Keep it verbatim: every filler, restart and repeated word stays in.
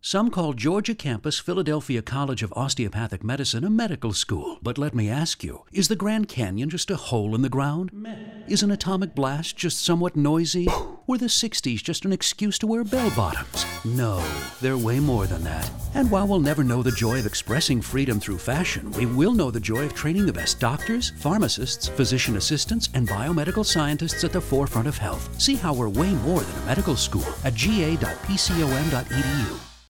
Some call Georgia campus Philadelphia College of Osteopathic Medicine a medical school. But let me ask you, is the Grand Canyon just a hole in the ground? Meh. Is an atomic blast just somewhat noisy? Were the sixties just an excuse to wear bell-bottoms? No, they're way more than that. And while we'll never know the joy of expressing freedom through fashion, we will know the joy of training the best doctors, pharmacists, physician assistants, and biomedical scientists at the forefront of health. See how we're way more than a medical school at g a dot p c o m dot e d u.